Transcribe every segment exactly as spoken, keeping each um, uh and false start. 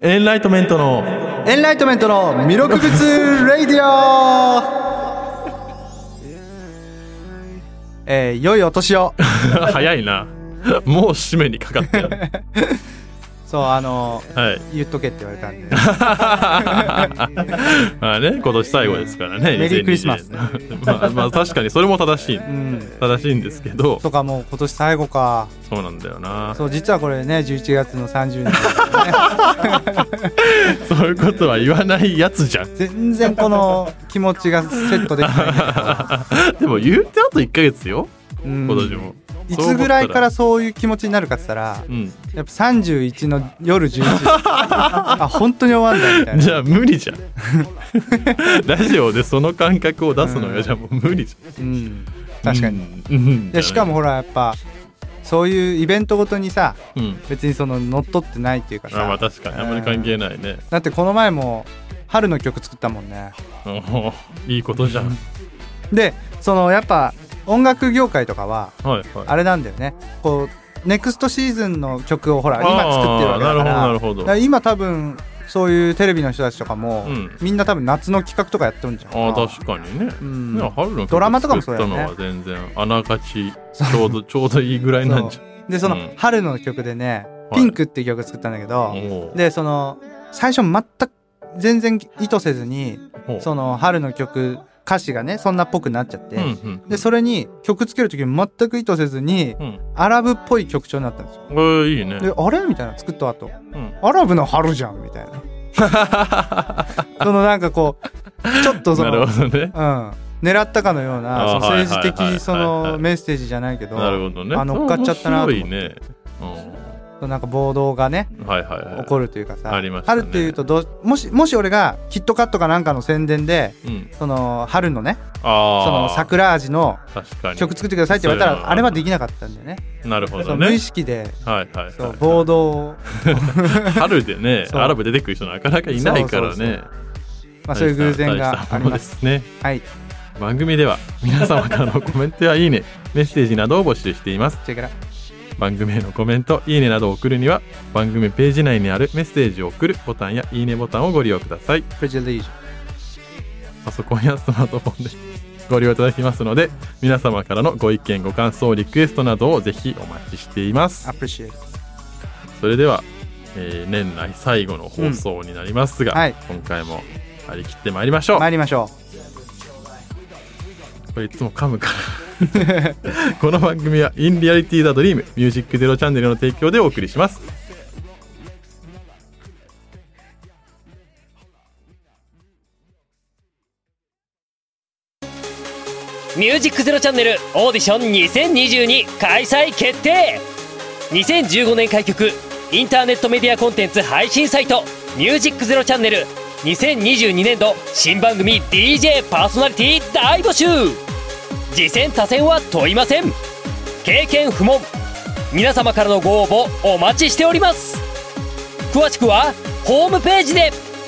エンライトメントのエンライトメントの魅力物レイディオえー、良いお年を早いなもう締めにかかってるそうあのーはい、 言っとけって言われたんでまあね今年最後ですからね、 メリークリスマスまあ、まあ確かにそれも正しい、 うん、 正しいんですけどとかもう今年最後かそうなんだよなそう実はこれねじゅういちがつのさんじゅうにち、ね、 そういうことは言わないやつじゃん全然この気持ちがセットできないでも言うてあといっかげつよ、うん、今年もいつぐらいからそういう気持ちになるかって言ったら、うん、やっぱさんじゅういちの夜じゅういちあ本当に終わんだみたいなじゃあ無理じゃんラジオでその感覚を出すのが、うん、じゃあもう無理じゃん、うん、 確かに、うん、でしかもほらやっぱそういうイベントごとにさ、うん、別にその乗っ取ってないっていうかさあ、まあ、確かにあんまり関係ないね、うん、 だってこの前も春の曲作ったもんねいいことじゃんでそのやっぱ音楽業界とかはあれなんだよね、はいはい、こうネクストシーズンの曲をほら今作ってるわけだから、 なるほどなるほど、だから今多分そういうテレビの人たちとかも、うん、みんな多分夏の企画とかやってるんじゃん。 あ確かにね、うん、春のドラマとかもそうだよね。 作ったのは全然あながちちょうどちょうどいいぐらいなんじゃん。 でその春の曲でね、うん、ピンクっていう曲作ったんだけど、はい、でその最初全く全然意図せずにその春の曲歌詞がねそんなっぽくなっちゃって、うんうん、でそれに曲つける時に全く意図せずに、うん、アラブっぽい曲調になったんですよ。 えー、いいね。 であれみたいな作った後、うん、アラブの春じゃんみたいなそのなんかこうちょっとその、なるほどね、うん、狙ったかのようなその政治的そのメッセージじゃないけど、 なるほどね、 あ乗っかっちゃったなと思って。 面白いね、うん、 なんか暴動がね、はいはいはい、起こるというかさ、ありましたね、春っていうとどうもしもし俺がキットカットかなんかの宣伝で、うん、その春のねあその桜味の曲作ってくださいって言われたらあれはできなかったんだよね。 なるほどね。 無意識で、 はいはいはい、 そう暴動を春でねアラブ出てくる人なかなかいないからね。そうそうそう、 まあ、そういう偶然がありますね。 はい、 番組では皆様からのコメントやいいねメッセージなどを募集しています。番組へのコメントいいねなどを送るには番組ページ内にあるメッセージを送るボタンやいいねボタンをご利用ください。パソコンやスマートフォンでご利用いただきますので皆様からのご意見ご感想リクエストなどをぜひお待ちしています。それでは、えー、年内最後の放送になりますが、うんはい、今回も張り切ってまいりましょう参りましょう。これいつも噛むからこの番組は In Reality the Dream ミュージックゼロチャンネルの提供でお送りします。 ミュージックゼロチャンネルオーディションにせんにじゅうに開催決定。にせんじゅうごねん開局インターネットメディアコンテンツ配信サイトミュージックゼロチャンネルにせんにじゅうにねん度新番組 ディージェー パーソナリティ大募集。次戦他戦は問いません。経験不問。皆様からのご応募お待ちしております。詳しくはホームページで。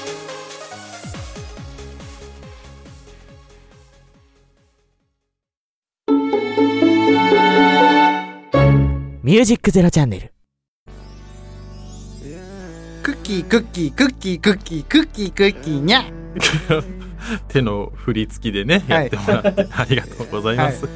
ミュージックゼロチャンネル。 クッキークッキークッキークッキークッキークッキーにゃ手の振り付きでね、はい、やってもらってありがとうございます、はい、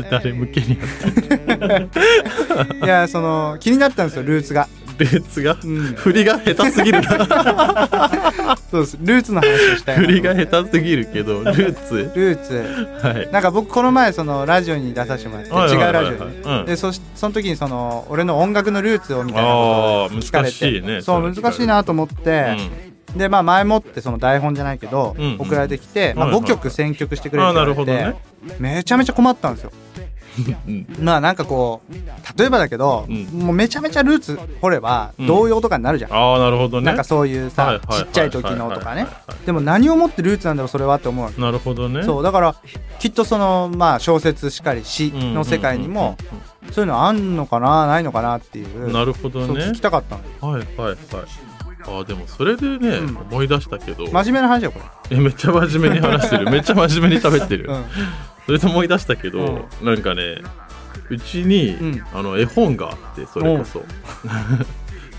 誰向けにやってるいやその気になったんですよルーツがルーツが、うん、振りが下手すぎるなそうですルーツの話をしたいな。 振りが下手すぎるけどルーツルーツ、はい、なんか僕この前そのラジオに出させてもらって、はいはいはいはい、違うラジオに、うん、で そ, その時にその俺の音楽のルーツをみたいなことを聞かれて、難しいね、そう難しいなと思って、うん、でまあ前もってその台本じゃないけど、うんうん、送られてきて、まあ、ごきょく選曲してくれって言われて、ね、めちゃめちゃ困ったんですよまあなんかこう例えばだけど、うん、もうめちゃめちゃルーツ掘れば童謡とかになるじゃん、うん、 ああなるほどね。 なんかそういうさ、はいはいはいはい、ちっちゃい時のとかね。でも何をもってルーツなんだろうそれはって思うわけ。 なるほどね。 そうだからきっとそのまあ小説しかり詩の世界にもそういうのあんのかなないのかなっていう。 なるほどね。 そう聞きたかったの。 はいはいはい。あでもそれでね、うん、思い出したけど真面目な話だよこれ。えめっちゃ真面目に話してるめっちゃ真面目に喋ってる、うん、それで思い出したけど、うん、なんかねうちに、うん、あの絵本があってそれこそ、うん、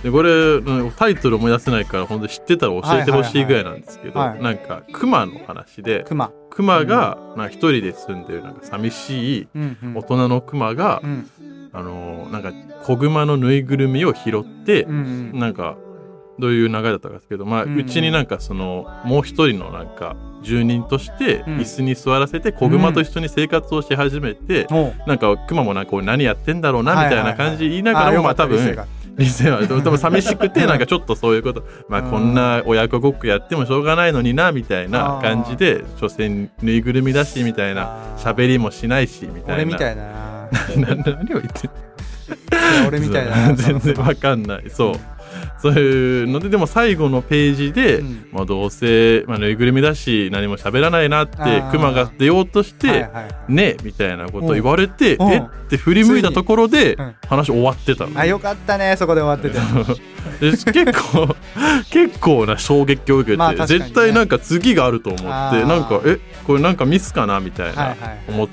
でこれタイトル思い出せないから本当に知ってたら教えてほしいぐらいなんですけど、 はいはいはい、 なんかクマの話でクマクマがなんか一人で住んでるなんか寂しい大人のクマが、うんうん、あのなんか子グマのぬいぐるみを拾って、うんうん、なんかどういう流れだったかですけど、まあ、うちになんかそのもう一人のなんか住人として椅子に座らせて子グマと一緒に生活をし始めて、うん、なんかクマもなんか何やってんだろうなみたいな感じ言いながらも、まあ多分理性は多分寂しくてなんかちょっとそういうことまあこんな親子ごっこやってもしょうがないのになみたいな感じで所詮ぬいぐるみだしみたいな喋りもしないしみたいな俺みたいな何を言って俺みたいな全然わかんないそうそういうのででも最後のページで、うんまあ、どうせ、まあ、ぬいぐるみだし何も喋らないなってクマが出ようとして、はいはいはい、ねみたいなことを言われてえって振り向いたところで話終わってたの、 うん、あよかったねそこで終わってて結構結構な衝撃を受けて、まあね、絶対なんか次があると思ってなんかえこれなんかミスかなみたいな思って、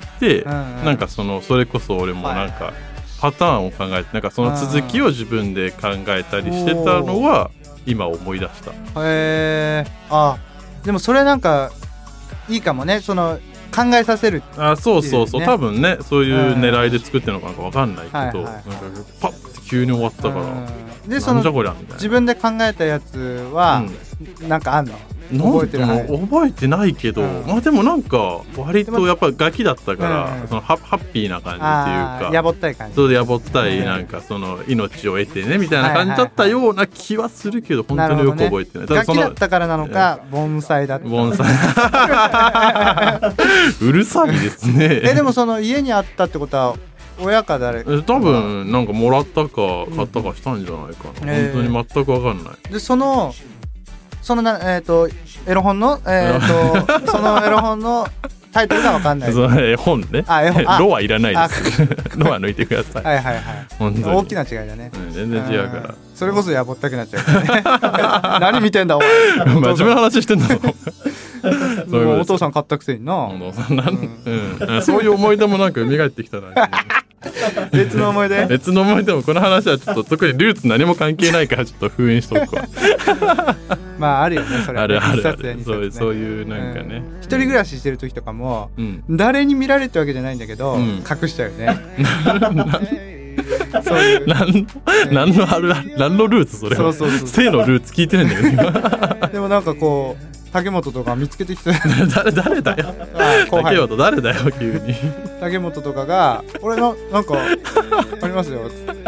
はいはいはい、なんかそのそれこそ俺もなんか、はいはいパターンを考えてなんかその続きを自分で考えたりしてたのは今思い出した。 へーあでもそれなんかいいかもねその考えさせる、ね、 あそうそうそう多分ねそういう狙いで作ってるのかなんか分かんないけど、はいはいはい、なんかパッて急に終わったからでその自分で考えたやつは、うん、なんかあんの覚えてない覚えてないけど、うん、まあでもなんか割とやっぱガキだったから、うん、そのハッピーな感じっていうかやぼったい感じそうでやぼったいなんかその命を得てねみたいな感じだったような気はするけど本当によく覚えてない、 ね、ガキだったからなのか盆栽だった盆栽うるさいですねえでもその家にあったってことは親か誰か多分なんかもらったか買ったかしたんじゃないかな、うん、本当に全く分かんないでそのそのなえっ、ー、とエロ本のえっ、ー、とそのエロ本のタイトルが分かんないその絵本ねあ絵本あロはいらないですロは抜いてくださいはいはいはい本当に大きな違いだね、 うん、全然違うからそれこそやぼったくなっちゃうからね何見てんだお前真面目な話してんだぞもうお父さん買ったくせになお父さんなん、 うんうん、そういう思い出もなんか蘇ってきたな別の思い出別の思い出もこの話はちょっと特にルーツ何も関係ないからちょっと封印しとくわまああるよねそれは、ね、 あるあるある、ね、そういうそういうなんかね、 うん、一人暮らししてる時とかも、うん、誰に見られてるわけじゃないんだけど、うん、隠しちゃうよねそういう何何のある何のルーツそれはそうそうそう性のルーツ聞いてないんだけどでもなんかこう竹本とか見つけてきて誰誰だよ竹本誰だよ急に竹本とかが俺のなんかありますよつって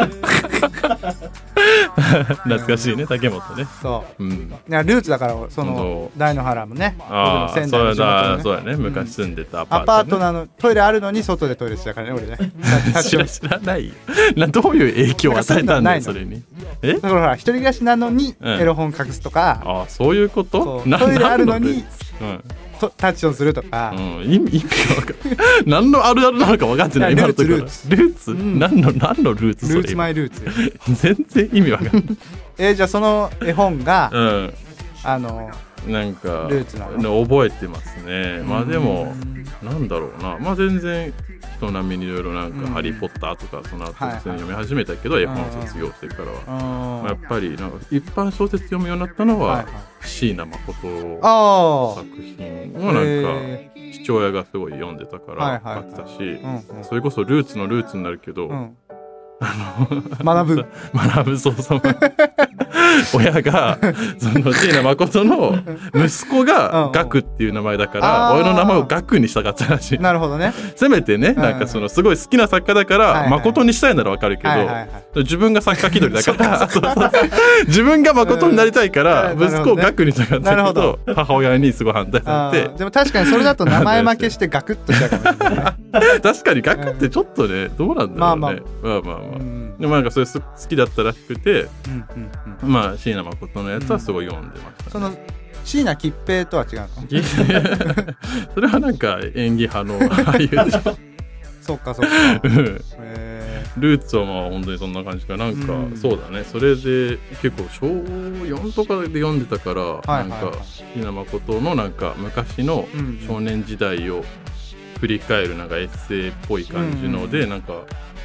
懐かしいね竹本ねそう、うん、いやルーツだからその大野原もねああ、ね、そうだそうだね昔住んでたアパート、ね、 アパートなのトイレあるのに外でトイレしてたからね俺ね知ら知らないよなどういう影響を与えたんだよそれにえだからほら一人暮らしなのにエロ本隠すとか、 うん、ああそういうことトイレあるのに、うん、タッチをするとか、 うん、意味が分かる何のあるあるなのか分かってない今のところルーツルーツ、うん、何の何のルーツそれルーツマイルーツ全然意味分かんないえー、じゃあその絵本が、うん、あのなんかルーツなの覚えてますねまあでもなんだろうなまあ全然人並みにいろいろなんかハリーポッターとかその後普通に読み始めたけど、はいはい、絵本を卒業してからは、まあ、やっぱりなんか一般小説読むようになったのは、はいはい、椎名誠作品をなんか父親がすごい読んでたから買ってたし、はいはいはい、それこそルーツのルーツになるけど、うんあの学ぶ学ぶそうそう親がその椎名誠の息子がガクっていう名前だから親の名前をガクにしたかったらしい。 なるほどね。 せめてねなんかそのすごい好きな作家だから誠にしたいならわかるけど、はいはいはい、自分が作家気取りだからそうそう自分が誠になりたいから息子をガクにしたかったけど、ね、母親にすごい反対されて。 でも確かにそれだと名前負けしてガクッとしちゃうかもしれない、ね、 確かにガクってちょっとねどうなんだろうね。まあまあまあまあ、うん、でもなんかそれ好きだったらしくて、うんうんうん、まあ椎名誠のやつはすごい読んでました、ね、 その椎名桔平とは違うのそれはなんか演技派の俳優でしょそうかそうかルーツはまあ本当にそんな感じかなんか、うん、そうだねそれで結構小よんとかで読んでたから、はい、なんか椎名誠のなんか昔の少年時代を振り返るなんかエッセイっぽい感じので、うんうん、なんか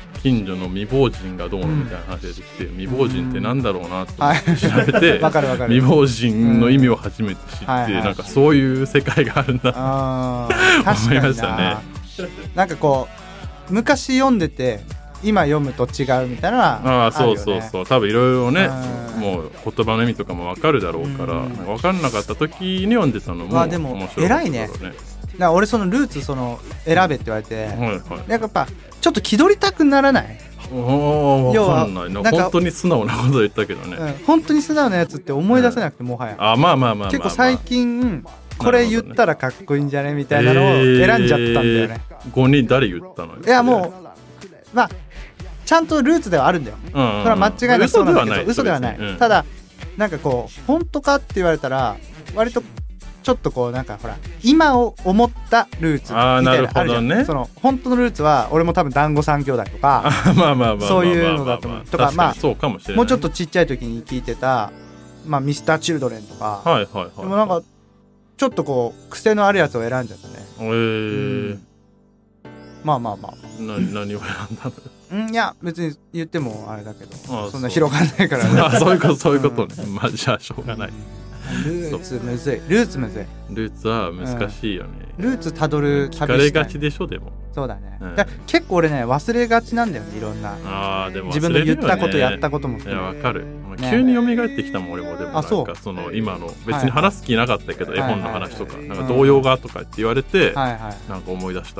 近所の未亡人がどうのみたいな話が出てきて、うん、未亡人ってなんだろうなと思って調べて、 わかるわかる、 未亡人の意味を初めて知って、うんはいはい、なんかそういう世界があるんだと思いましたね。 なんかこう昔読んでて今読むと違うみたいな、 ああそうそうそう、多分いろいろね、もう言葉の意味とかも分かるだろうから、分かんなかった時に読んでたのも面白い、ね、 でも偉いね。だから俺そのルーツその選べって言われて、はいはい、やっぱちょっと気取りたくならない？ お分かんないな、本当に素直なこと言ったけどね、 うん、本当に素直なやつって思い出せなくて、うん、もはやあまあまあまあまあ、まあ、 結構最近これ言ったらかっこいいんじゃねみたいなのを選んじゃったんだよね、えー、 ごにん誰言ったの？ いやもうまあちゃんとルーツではあるんだよ、うんうんうん、それは間違いなくそうなんだけど嘘ではない、うん、ただなんかこう本当かって言われたら割とちょっとこうなんかほら今を思ったルーツみたいなあるじゃん、ね、その本当のルーツは俺も多分団子三兄弟とかそういうのだと思うとか、まあそうかもしれない、もうちょっとちっちゃい時に聞いてたまあミスターチルドレンとか、はいはいはい、でもなんかちょっとこう癖のあるやつを選んじゃったね。へえーうん、まあまあまあな何を選んだの？ んいや別に言ってもあれだけどそんな広がんないからね。 あそういうことそういうことね、うん、まあじゃあしょうがない。 ルーツむずいルーツむずいルーツは難しいよね、 うん、ルーツたどる聞かれがちでしょ。でもそうだね、うん、だ結構俺ね忘れがちなんだよね、いろんなあでも、ね、 自分の言ったことやったこともいやわかる、ね、急に蘇ってきたもん俺も。でもなんかその今の別に話す気なかったけど、はいはい、絵本の話とか、はいはい、なんか童謡がとかって言われて、はいはい、なんか思い出した、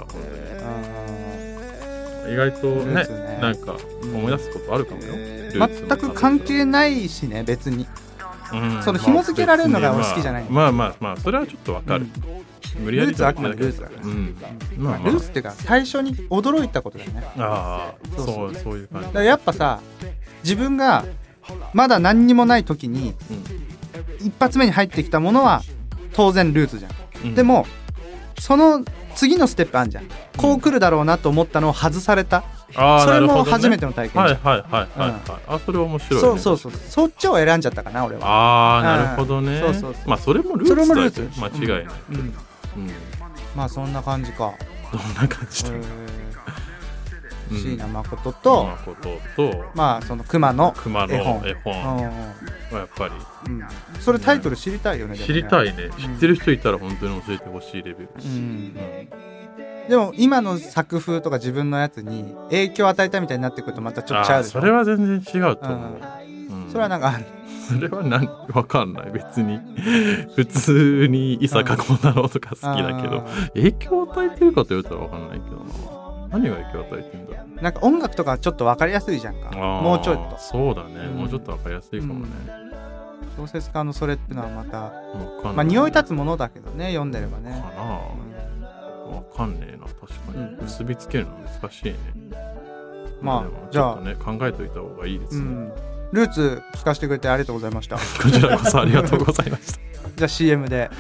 意外と ね, ねなんか思い出すことあるかもよ、うん、 全く関係ないしね別に、うん、その紐付けられるのが俺好きじゃない、 まあ、まあまあまあそれはちょっとわかる、うん、無理やりルーツはあくまでルーツだから、うんまあまあ、ルーツっていうか最初に驚いたことだよね。ああそうそうそういう感じだからやっぱさ自分がまだ何にもない時に、うん、一発目に入ってきたものは当然ルーツじゃん、うん、でもその次のステップあんじゃん、こう来るだろうなと思ったのを外された、あそれも初めての体験じゃん、はいはいはいはい、はいうん、 あそれ面白い、ね、 そうそうそうそっちを選んじゃったかな俺は。 ああなるほどね、うん、そうそうそうまあそれもルーツだよ、それもルーツ間違いない、うんうんうん、 まあそんな感じか。 どんな感じだ、えー椎名誠と、 誠とまあその熊の絵本、 絵本はやっぱり、 うん、それタイトル知りたいよね、 知りたいね、知ってる人いたら本当に教えてほしいレベル、うんうん、 でも今の作風とか自分のやつに影響を与えたみたいになってくるとまたちょっとちゃうでしょ。 それは全然違うと思う、 うんうん、それはなんかある。 それはなんわかんない別に普通に伊坂幸太郎とか好きだけど影響を与えてるかと言うとわかんないけどな。何が影響を与えてるんだろう。 なんか音楽とかちょっと分かりやすいじゃんか、もうちょっと。 そうだね、うん、もうちょっと分かりやすいかもね、 うん、小説家のそれってのはまたまあ匂い立つものだけどね読んでればね。かな、 うん、分かんねえな確かに、うん、結びつけるの難しいね。 まあじゃあね考えといた方がいいですね、うん、 ルーツ聞かせてくれてありがとうございました。こちらこそありがとうございましたじゃあ シーエム で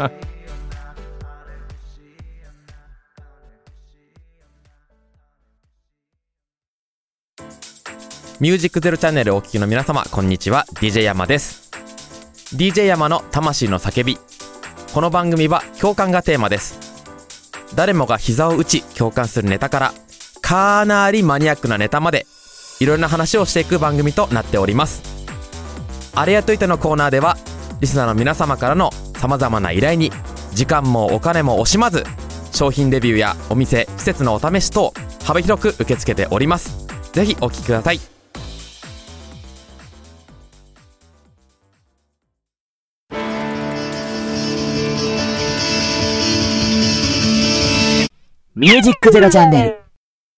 ミュージックゼロチャンネルをお聞きの皆様こんにちは、 ディージェー 山です。 ディージェー 山の魂の叫び。この番組は共感がテーマです。誰もが膝を打ち共感するネタからかなりマニアックなネタまでいろんな話をしていく番組となっております。あれやといてのコーナーではリスナーの皆様からの様々な依頼に時間もお金も惜しまず商品レビューやお店施設のお試し等幅広く受け付けております。ぜひお聞きください。 ミュージックゼロチャンネル。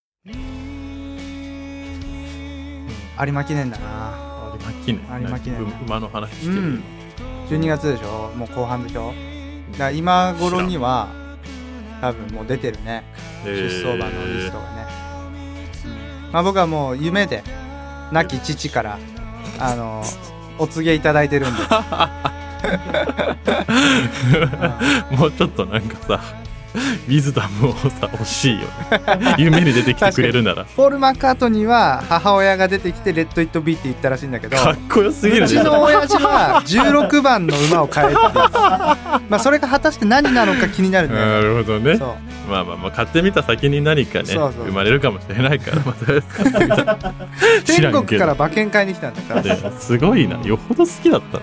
有馬記念だな。 有馬記念。 有馬記念。 馬の話してる、うん。 じゅうにがつでしょ。もう後半でしょ。だから今頃には多分もう出てるね。出走馬のリストがね。まあ僕はもう夢で亡き父からあのお告げいただいてるんで。 もうちょっとなんかさ。 ウィズダムをさ欲しいよね夢に出てきてくれるなら。 ポール・マッカートニーは母親が出てきてレッド・イット・ビーって言ったらしいんだけど、 かっこよすぎるね。 うちの親父はじゅうろくばんの馬を買えって言ってまあそれが果たして何なのか気になるね。 なるほどね。 そうまあまあまあ買ってみた先に何かねそうそう生まれるかもしれないからまた買ってみた天国から馬券買いに来たんだからすごいな、よほど好きだった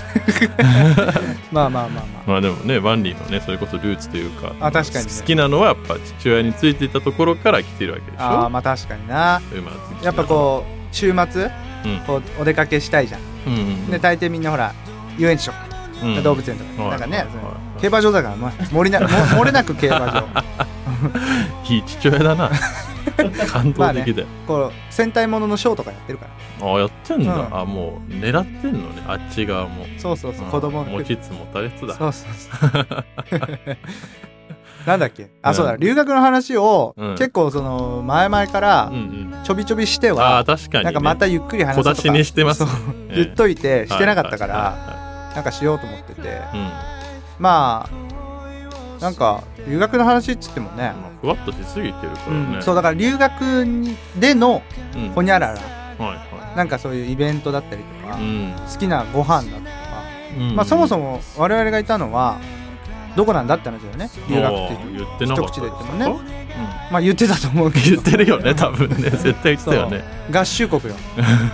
まあまあまあまあまあでもねバンリーのねそれこそルーツというか、 あ確かに、ね、 好きなのはやっぱ父親についていたところから来てるわけでしょ。 ああまあ確かにな。 馬好きやっぱこう週末、うん、こうお出かけしたいじゃん、うんうんうん、で大抵みんなほら遊園地とか、うん、動物園とか、うん、なんかね、はいはいはい、競馬場だから漏れな漏れなく競馬場いい父親だな感動的だよ、まあね、 こう戦隊もののショーとかやってるから。 ああやってんだ、うん、あもう狙ってんのねあっち側も。 そうそうそう、子供持ちつ持たれつだ。 そうそうそうなんだっけ、あ、うん、そうだ留学の話を、うん、結構その前々からちょびちょびしては、 うん、あ確かに、ね、 なんかまたゆっくり話そうとか小出しにしてます、ね、 言っといてしてなかったから、はいはいはい、なんかしようと思ってて、うん、まあなんか留学の話っつってもね、 まあ、ふわっとしすぎてるからね、 うん、そうだから留学でのほにゃらら、 うんはいはい、 なんかそういうイベントだったりとか、うん、好きなご飯だったとか、うんまあ、そもそも我々がいたのはどこなんだって話だよね。留学っていう言ってなかった一口で言ってもね、うん、まあ言ってたと思うけど言ってるよね多分ね絶対言ってたよね合衆国よ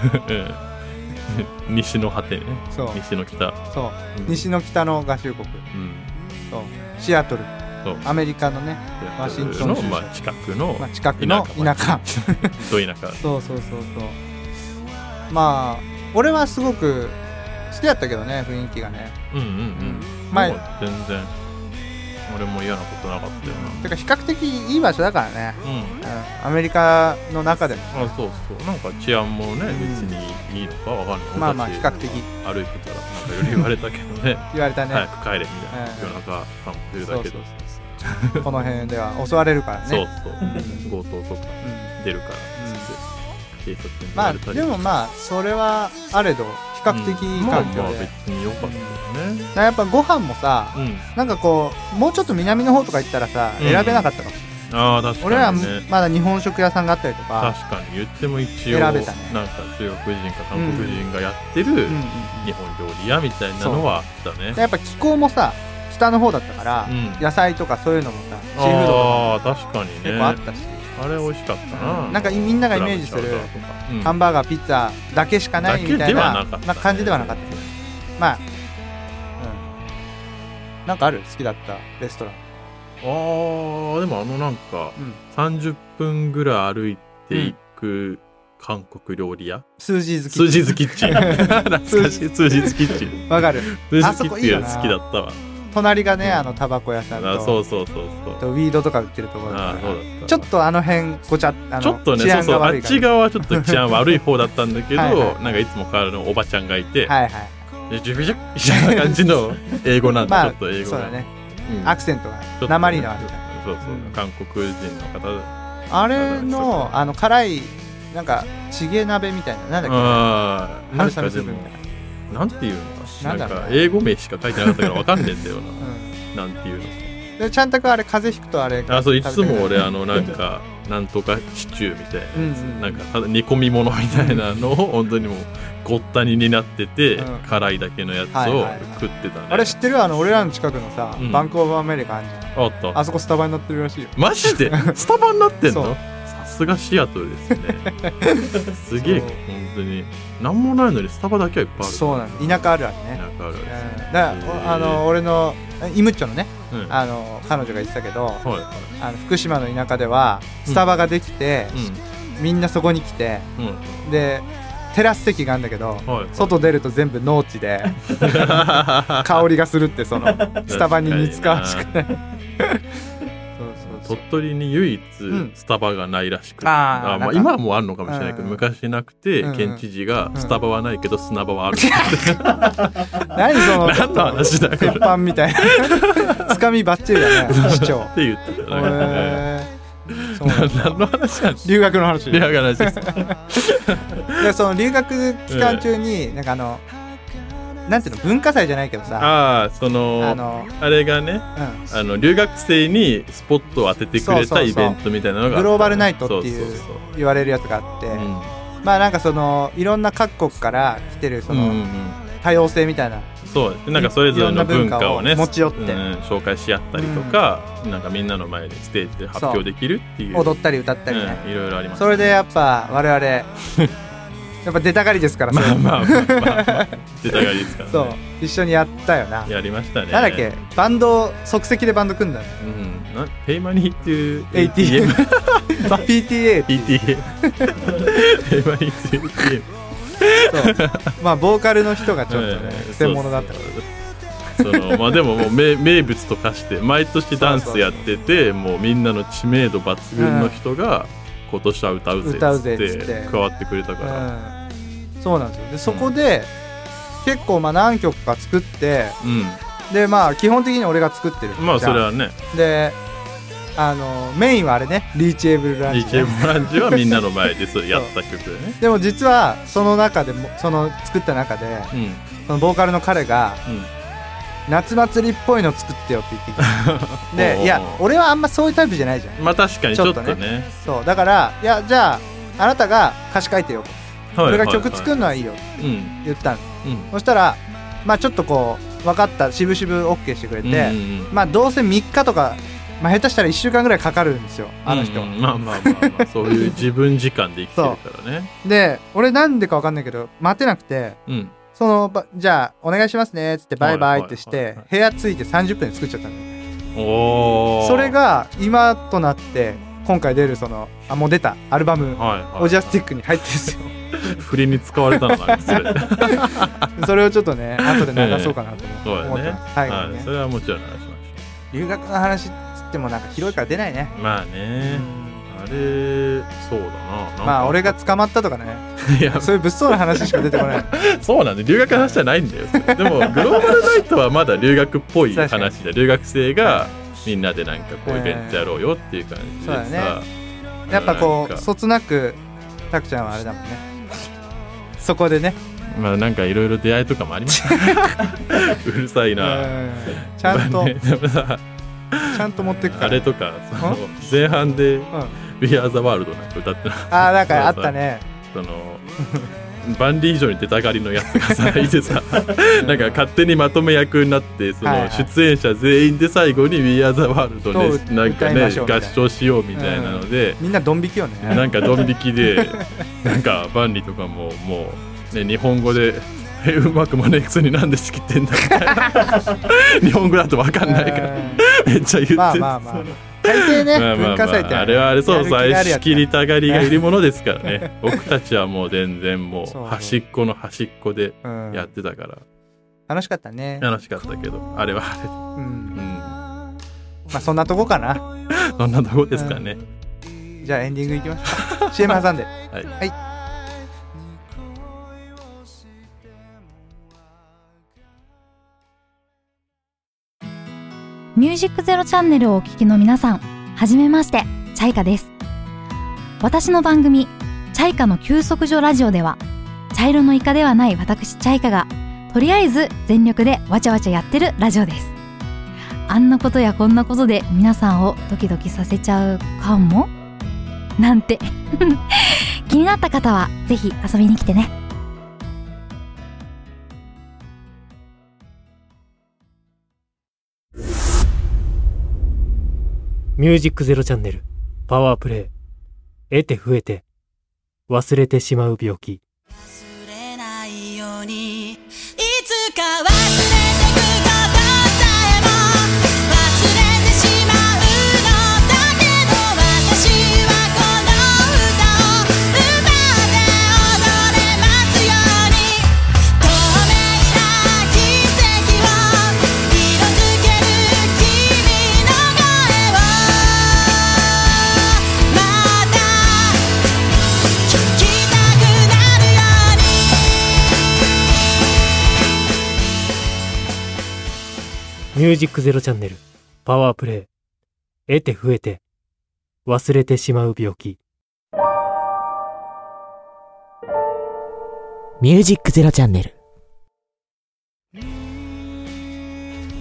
西の果てね。そう西の北そう、うん、西の北の合衆国、うん、そうシアトルアメリカのねワシントン州の、まあ、近くの、 まあ、近くの田舎ど田舎そうそうそうそう。まあ俺はすごく好きだったけどね雰囲気がね。 うんうんうん、うん、前全然俺も嫌なことなかったよな。 てか比較的いい場所だからね、うんうん、アメリカの中でも。 あそうそうなんか治安もね、うん、別にいいのかわかんない。 まあまあ比較的歩いてたらなんかいろいろ言われたけどね言われたね早く帰れみたいな、うん、夜中散歩するだけどそうそうそうこの辺では襲われるからね。 そうそう強盗とか出るから、うん、警察にまあでもまあそれはあれど比較的いい環境で、うん、まあまあ別に良かったよね、 うん、やっぱご飯もさ、うん、なんかこうもうちょっと南の方とか行ったらさ、うん、選べなかったかもしれない、 あ確かにね、 俺らまだ日本食屋さんがあったりとか確かに言っても一応選べたね。 なんか中国人か韓国人がやってる日本料理屋みたいなのはあったね、うんうん、 やっぱ気候もさ北の方だったから、うん、野菜とかそういうのもさシーフードとか確かにね結構あったし、 あれ美味しかったな、 うん、なんかみんながイメージするハンバーガーピッツァだけしかないみたい な, な感じではなかったけど、まあ、うん、なんかある好きだったレストラン。 あーでもあのなんか、うん、さんじゅっぷんぐらい歩いていく韓国料理屋、 スージーズキッチンスージーズキッチン懐かしいスージーズキッチンわかるスージーズキッチン好きだったわ。 隣がね、うん、あのタバコ屋さんと、 あそうそうそうそうとウィードとか売ってるところだから、ちょっとあの辺ごちゃあのちょっとね治安が悪いから、そうそうあっち側はちょっと治安悪い方だったんだけどはい、はい、なんかいつも変わるのおばちゃんがいて、はいはい、ジュビジュみたいな感じの英語なんで、まあ、ちょっと英語そうだね、うん、アクセントが鉛のあるから、 そうそう、うん、韓国人の方あれのあの辛いなんかチゲ鍋みたいななんだっけ、 あ春雨スープみたいな、なんていうのなんか英語名しか書いてなかったから分かんねえんだよな、うん、なんていうのでちゃんとあれ風邪ひくとあれあそういつも俺あのなんかなんとかシチューみたいな、うんうん、なんかただ煮込み物みたいなのを本当にもうごったにになってて、うん、辛いだけのやつを食ってたね、はいはいはい、 あれ知ってるあの俺らの近くのさ、うん、バンクオブアメリカあるじゃん、あったあそこスタバになってるらしいよ。 マジでスタバになってんの？さすがシアトルですねすげえ本当になんもないのにスタバだけはいっぱいある。 そうなん田舎あるあるね。 田舎あるあるですね。 だからあの俺のイムッチョのね、うん、あの彼女が言ってたけど、はいはい、あの福島の田舎ではスタバができて、うん、みんなそこに来て、うん、でテラス席があるんだけど、はいはい、外出ると全部農地で香りがするってそのスタバに似つかわしくない鳥取に唯一スタバがないらしくて、うん、ああまあ今はもうあるのかもしれないけど、うん、昔なくて、うん、県知事がスタバはないけど砂場はあるって、 うん、何その何の話だよ鉄板みたいなつかみバッチリだね市長って言ってたね。そう何の話なんですか？ 留学の話。 留学の話ですでその留学期間中に、うん、なんかあのなんていうの文化祭じゃないけどさああその あ, のあれがね、うん、あの留学生にスポットを当ててくれたイベントみたいなのがグローバルナイトっていう言われるやつがあって、うん、まあなんかそのいろんな各国から来てるその、うんうん、多様性みたいなそうなんかそれぞれの文化をね持ち寄って、うん、 紹介し合ったりとか、うん、なんかみんなの前でステージで発表できるっていう踊ったり歌ったりね、 うん、いろいろあります、 ね、それでやっぱ我々やっぱ出たがりですからまあまあまあ、まあ、出たがりですからねそう一緒にやったよなやりましたねなんだっけバンド即席でバンド組んだねうんなペイマニーっていうエーティーエム ピーティーエーピーティーエー ペイマニーっていう エーティーエムそうまあボーカルの人がちょっとね、えー、専物だったからそのまあでももう 名, 名物と化して毎年ダンスやっててもうみんなの知名度抜群の人が今年は歌うぜっつって加わってくれたから、 うん、そうなんですよでそこで、うん、結構まあ何曲か作って、うん、でまあ基本的に俺が作ってるまあそれはねであのメインはあれねリーチエーブルランジ、ね、 リーチエーブルランジはみんなの前でそれやった曲でねでも実はその中でもその作った中で、うん、そのボーカルの彼が、うん夏祭りっぽいの作ってよって言ってきてでいや俺はあんまそういうタイプじゃないじゃんまあ確かにちょっとね、ねそうだからいやじゃああなたが歌詞書いてよと、はい、俺が曲作るのはいいよって言ったの、うん、そしたらまあちょっとこう分かった渋々 OK してくれて、うんうんうん、まあどうせみっかとかまあ下手したらいっしゅうかんぐらいかかるんですよあの人は、うんうん、 まあまあまあ、まあ、そういう自分時間で生きてるからねで俺なんでか分かんないけど待てなくて、うんそのじゃあお願いしますねっつってバイバイってして部屋着いてさんじゅっぷんで作っちゃったんだよおそれが今となって今回出るそのあもう出たアルバム、はいはい、オジャスティックに入ってるんですよ振りに使われたのがそれそれをちょっとね後で流そうかなと思ってます、 ね、最後にねそれはもちろん流しましょう留学の話っつってもなんか広いから出ないねまあねあれそうだななんかまあ俺が捕まったとかねいやそういう物騒な話しか出てこないそうなんで留学の話じゃないんだよでもグローバルナイトはまだ留学っぽい話だ留学生がみんなでなんかこうイベントやろうよっていう感じでさ、 そうだね、やっぱこうそつなくたくちゃんはあれだもんねそこでねまあなんかいろいろ出会いとかもありましたうるさいなちゃんと、ね、ちゃんと持ってくから、 あれとかその前半で、うんWe Are the World なんか歌ってなあーなんかあったねそのバンディ以上に出たがりのやつがさいてさなんか勝手にまとめ役になってその出演者全員で最後に We Are the World でなんかね合唱しようみたいなので、 うん、みんなドン引きよねなんかドン引きでなんかバンディとかももう、ね、日本語でえうまくもねえくせになんで仕切ってんだみたいな日本語だと分かんないからめっちゃ言ってまあまあまあ大抵ね、まあまあまあ、文化祭ってあれはあれそうそう仕切りたがりがいるものですからね僕たちはもう全然もう端っこの端っこでやってたから、うん、 楽しかったね楽しかったけどあれはあれで、うんうん、 まあそんなとこかなそんなとこですかね、 うん、じゃあエンディングいきましょうか シーエム 挟んではい、はいミュージックゼロチャンネルをお聞きの皆さん、はじめまして、チャイカです。私の番組、チャイカの休息所ラジオでは、茶色のイカではない私チャイカが、とりあえず全力でわちゃわちゃやってるラジオです。あんなことやこんなことで皆さんをドキドキさせちゃうかもなんて。気になった方は、ぜひ遊びに来てね。 ミュージックゼロチャンネルパワープレイ得て増えて忘れてしまう病気忘れないようにいつか忘れてくことさえも忘れてしまうのだけど私はこの歌を歌って踊れますように透明な奇跡を色づける君の声をミュージックゼロチャンネルパワープレイ得て増えて忘れてしまう病気ミュージックゼロチャンネル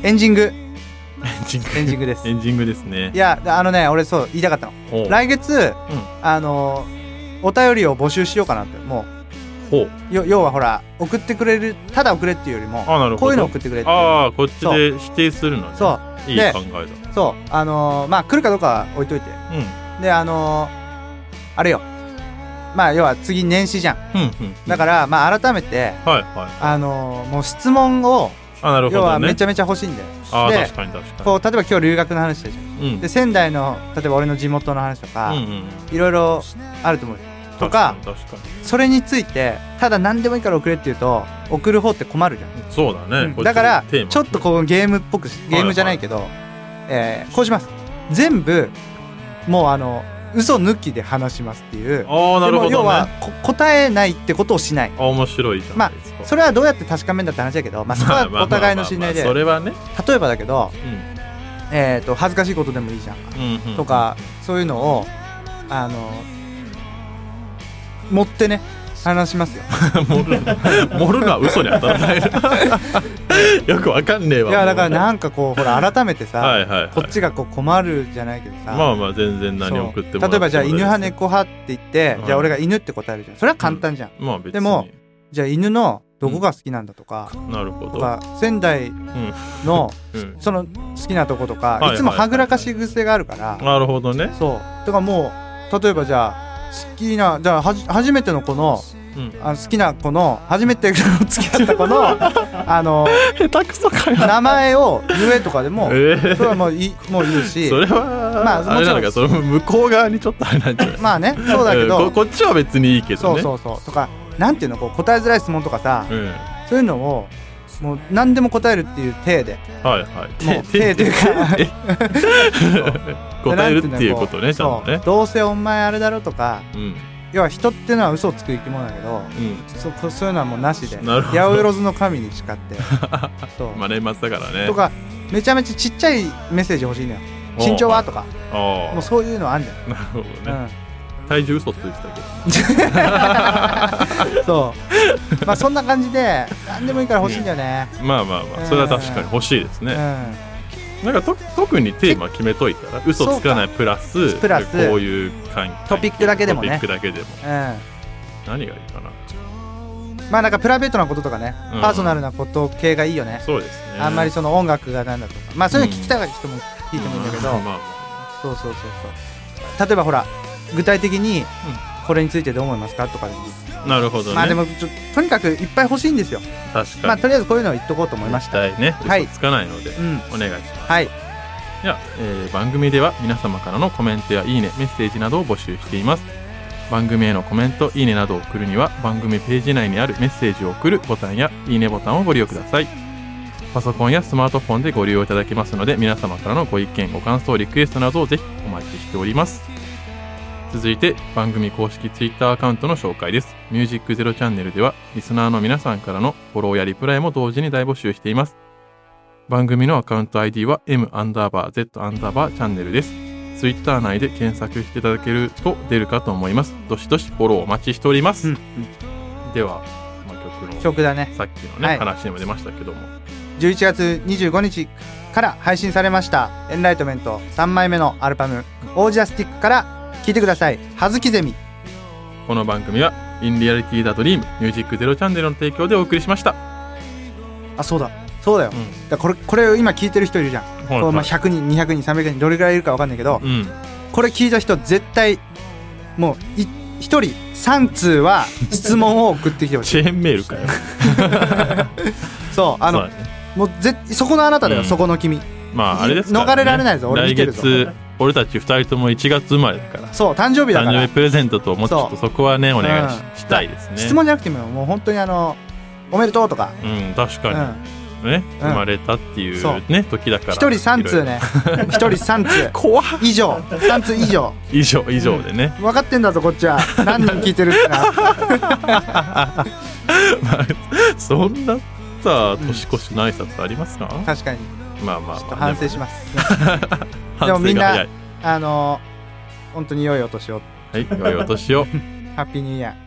エンジングエンジングエンジングです。 エンジングですね。 いやあのね俺そう言いたかったの。来月、うん、あのお便りを募集しようかなって。もうほう要はほら送ってくれる、ただ送れっていうよりもこういうの送ってくれっていう。 ああこっちで指定するのね。 そういい考えだ。 そうあのー、まあ来るかどうかは置いといて、うん、であのー、あれよ、まあ要は次年始じゃん、うんうんうん、だからまあ改めて、はいはい、あのー、もう質問をあ、なるほどね、要はめちゃめちゃ欲しいんだよ。 あで確かに確かにこう例えば今日留学の話でしょ、うん、で仙台の例えば俺の地元の話とか、うんうん、いろいろあると思うとか、確かにそれについてただ何でもいいから送れって言うと送る方って困るじゃん。 そうだね、 うん、だからちょっとこうゲームっぽくゲームじゃないけど、はいはい、えー、こうします。全部もうあの嘘抜きで話しますっていう。 ああなるほどね。 でも要は答えないってことをしない。 あ面白いじゃん。 まあそれはどうやって確かめんだって話だけど、まあそこはお互いの信頼で。 それはね。 例えばだけど、うん、えっ、ー、と恥ずかしいことでもいいじゃん、うんうん、とかそういうのをあの持ってね話しますよ。 盛る盛るのは嘘に当たらないよくわかんねえわ。 いやだからなんかこうほら改めてさ、はいはいはい、こっちがこう困るじゃないけどさ、 まあまあ全然何送ってもらっても例えばじゃあ犬派猫派って言って、はい、じゃあ俺が犬って答えるじゃん。それは簡単じゃん、うん、まあ別に。でもじゃあ犬のどこが好きなんだとか、 うん、なるほどとか仙台の、うん、その好きなとことか、うん、いつもはぐらかし癖があるから、 なるほどね。 そうだからもう例えばじゃあ好きなじゃあはじ初めての子の、うん、あの好きな子の初めて付き合った子のあの下手くそかよ名前を言えとかでも、えー、それはもういもう言うし、 それはまああれなんかその向こう側にちょっとあれなんじゃない。 まあねそうだけど、 こ, こっちは別にいいけどね。 そうそうそうとかなんていうのこう答えづらい質問とかさ、うん、そういうのをもう何でも答えるっていう体で、 はいはい、 もう体というか答えるっていうことね、ちゃんとね。 どうせお前あれだろとか、うん、要は人っていうのは嘘をつく生き物だけど、うん、そ, そういうのはもうなしで八百万の神に誓ってそうまあ年末だからねとかめちゃめちゃちっちゃいメッセージ欲しいのよ。身長はとかもうそういうのあんじゃん。 なるほどね、うん体重嘘ついてたけどそうまあそんな感じで何でもいいから欲しいんだよね、 うん、まあまあまあそれは確かに欲しいですね、うん、なんかと特にテーマ決めといたら嘘つかないプラスプラスこういう関係トピックだけでもねトピックだけでも、うん、何がいいかな。 まあなんかプライベートなこととかね、うん、パーソナルなこと系がいいよね。 そうですね。 あんまりその音楽がなんだとかまあそういうの聞きたい人も聞いてもいいんだけど、うんうんまあまあ、そうそうそうそう例えばほら具体的にこれについてどう思いますかとかでもいい。 なるほどね。 まあでもちょとにかくいっぱい欲しいんですよ。 確かに。 まあとりあえずこういうのを言っとこうと思いました。 絶対ね、嘘つかないので、はい、お願いします。 はい。 では、えー、番組では皆様からのコメントやいいね、メッセージなどを募集しています。番組へのコメント、いいねなどを送るには番組ページ内にあるメッセージを送るボタンやいいねボタンをご利用ください。パソコンやスマートフォンでご利用いただけますので皆様からのご意見、ご感想、リクエストなどをぜひお待ちしております。続いて番組公式ツイッターアカウントの紹介です。ミュージックゼロチャンネルではリスナーの皆さんからのフォローやリプライも同時に大募集しています。番組のアカウント アイディー は エム アンダーバー ゼット アンダーバーチャンネルです。ツイッター内で検索していただけると出るかと思います。どしどしフォローお待ちしております、うんうん、では、まあ、曲の曲だね。 さっきのね、はい、話にも出ましたけどもじゅういちがつにじゅうごにちから配信されましたエンライトメントさんまいめのアルバムオージャスティックから聴いてください。はずきゼミ。 この番組はインリアリティだドリームミュージックゼロチャンネルの提供でお送りしました。 あそうだそうだよ、うん、だこれこれを今聞いてる人いるじゃん、はいはい、まあひゃくにんにひゃくにんさんびゃくにんどれぐらいいるか分かんないけど、うん、これ聞いた人絶対もうひとりさん通は質問を送ってきてほしい。 チェーンメールかよそうあのそう、ね、もうぜそこのあなただよ、うん、そこの君。 まああれですから、ね、 逃れられないぞ俺見てるぞ。 来月俺たちふたりともいちがつ生まれだから。 そう誕生日だから誕生日プレゼントともうちょっとそこはねお願い し,、うん、したいですね。 質問じゃなくてももう本当にあのおめでとうとか。 うん確かに、うんね、生まれたっていうね、うん、時だからひとりさん通ねひとりさん通怖以上さん通以上以上以上でね、 うん、分かってんだぞこっちは何人聞いてるってなまあ、そんなさ年越しの挨拶ありますか、うん、 確かにまあまあ、まあ、 ちょっと反省しますでもみんなあの本当に良いお年を。 はい良いお年をハッピーニューイヤー。